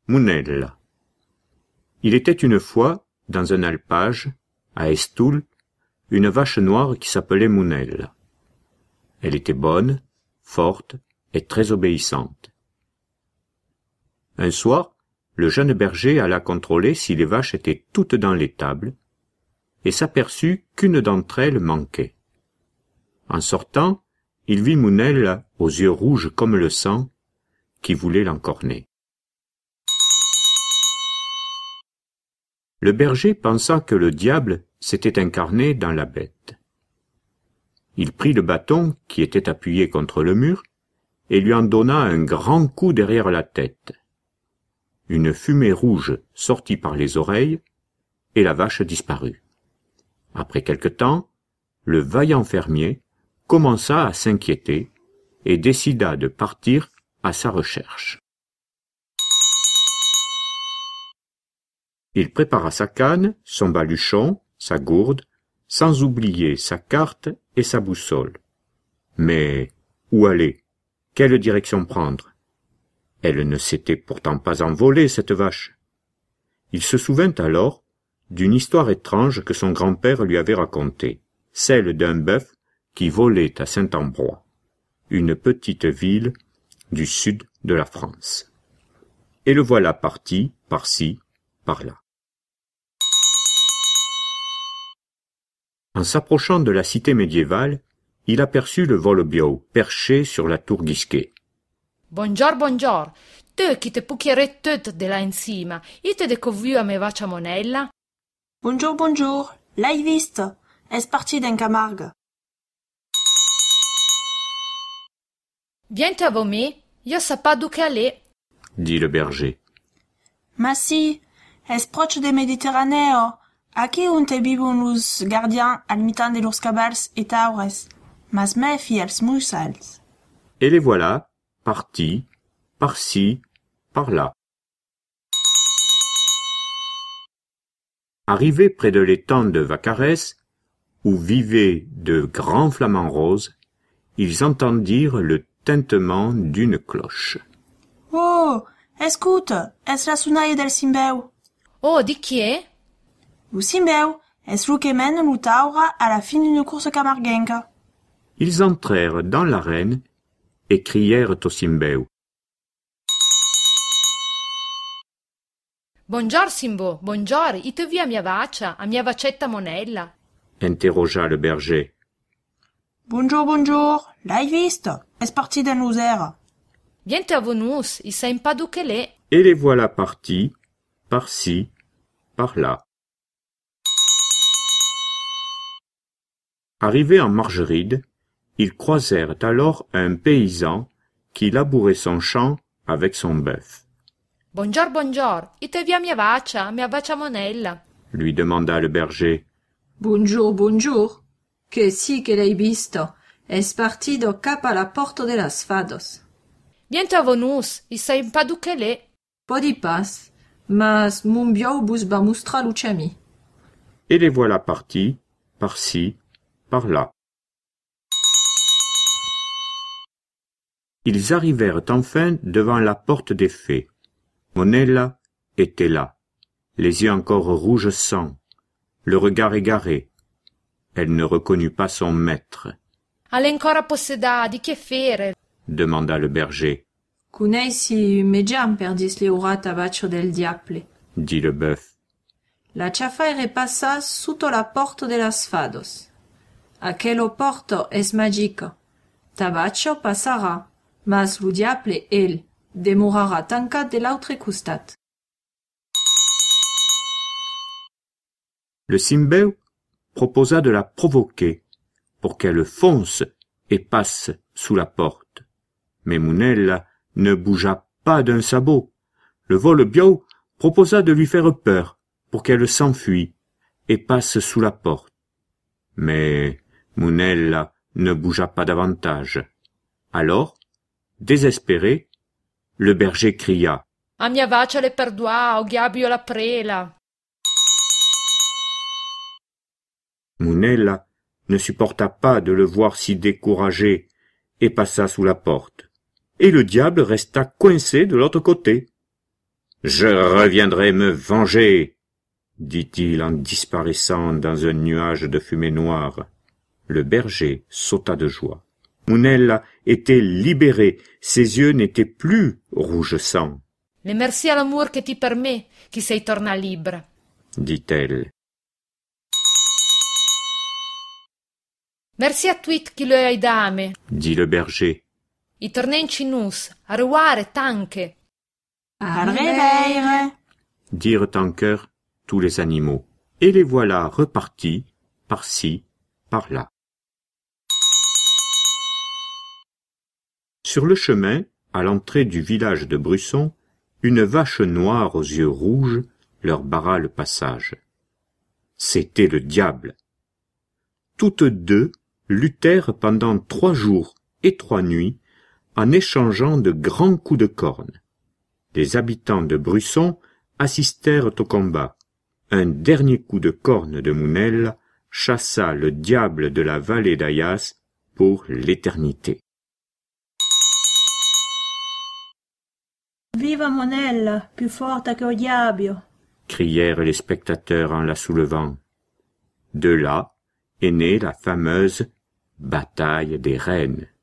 Munella. Il était une fois, dans un alpage, à Estoul, une vache noire qui s'appelait Munella. Elle était bonne, forte et très obéissante. Un soir, le jeune berger alla contrôler si les vaches étaient toutes dans l'étable et s'aperçut qu'une d'entre elles manquait. En sortant, il vit Munella aux yeux rouges comme le sang qui voulait l'encorner. Le berger pensa que le diable s'était incarné dans la bête. Il prit le bâton qui était appuyé contre le mur et lui en donna un grand coup derrière la tête. Une fumée rouge sortit par les oreilles et la vache disparut. Après quelque temps, le vaillant fermier commença à s'inquiéter et décida de partir à sa recherche. Il prépara sa canne, son baluchon, sa gourde, sans oublier sa carte et sa boussole. Mais où aller? Quelle direction prendre? Elle ne s'était pourtant pas envolée, cette vache. Il se souvint alors d'une histoire étrange que son grand-père lui avait racontée, celle d'un bœuf qui volait à Saint-Ambroix, une petite ville du sud de la France. Et le voilà parti, par-ci, par-là. En s'approchant de la cité médiévale, il aperçut le volo-bio perché sur la tour Guisquet. Bonjour, bonjour. Te qui te pucchiere tot de là in cima. Ite de co vu a me vacia Monella? Bonjour, bonjour. L'hai visto? Es parti d'en Camargue. Viens a me, io sa pas duque aller. Dit le berger. Ma si, es proche de Mediterraneo. Aquí unte vivun los gardians al mitan de los cabals et taures. Mas me fi els mussals. Et les voilà, partis, par-ci, par-là. Arrivés près de l'étang de Vaccarès, où vivaient de grands flamants roses, ils entendirent le tintement d'une cloche. Oh, escoute, es la sunaille del Simbeu. Oh, di chi è? Lo Simbeu es lo que mène lo taura à la fin d'une course camarguenca. Ils entrèrent dans l'arène et crièrent au Simbeu. Bonjour, Simbo, bonjour, ite vi a mia vacetta Monella? Interrogea le berger. Bonjour, bonjour. L'hai visto? Es parti d'en Lozère. Viens a venus, i sa pas duque l'è. Et les voilà partis, par-ci, par-là. Arrivés en Margeride, ils croisèrent alors un paysan qui labourait son champ avec son bœuf. Bonjour, bonjour, ite vi a mia vaccia Monella? Lui demanda le berger. Bonjour, bonjour. Que si que l'hai visto? Es partido cap a la porta de las fados. Viens a venus, i sa pas duque l'è. Podi pas, mas mon biau bus va mostrar luciami. Et les voilà partis, par-ci, par-là. Ils arrivèrent enfin devant la porte des fées. Monella était là, les yeux encore rouges sang, le regard égaré. Elle ne reconnut pas son maître. All'è ancora possedà, di che fere? Demanda le berger. Cuneisi me giam perdis l'eurata vaccio del diable. Dit le bœuf. La chafaire passa sotto la porta de las fados. Aquello porto es magico. Tabaccio passara, mas lo diable, el, demorara tancat de l'autre costat. Le Simbeu proposa de la provoquer pour qu'elle fonce et passe sous la porte. Mais Munella ne bougea pas d'un sabot. Le volo-bio proposa de lui faire peur pour qu'elle s'enfuie et passe sous la porte. Mais Munella ne bougea pas davantage. Alors, désespéré, le berger cria. A mia vaccia le perdoa, o ghiabbio la prela. Munella ne supporta pas de le voir si découragé et passa sous la porte. Et le diable resta coincé de l'autre côté. Je reviendrai me venger, dit-il en disparaissant dans un nuage de fumée noire. Le berger sauta de joie. Munella était libérée, ses yeux n'étaient plus rouge sang. Le merci à l'amour che ti per me, che sei torna libera, dit-elle. Merci a tuit che lo hai dame. Dit le berger. I tornei in cinus, a ruare tanche. Arrivere. Dirent en chœur tous les animaux, et les voilà repartis, par-ci, par-là. Sur le chemin, à l'entrée du village de Brusson, une vache noire aux yeux rouges leur barra le passage. C'était le diable. Toutes deux luttèrent pendant 3 jours et 3 nuits en échangeant de grands coups de corne. Les habitants de Brusson assistèrent au combat. Un dernier coup de corne de Munella chassa le diable de la vallée d'Aias pour l'éternité. Viva Munella, più forte che il diavolo. Crièrent les spectateurs en la soulevant. De là est née la fameuse bataille des reines.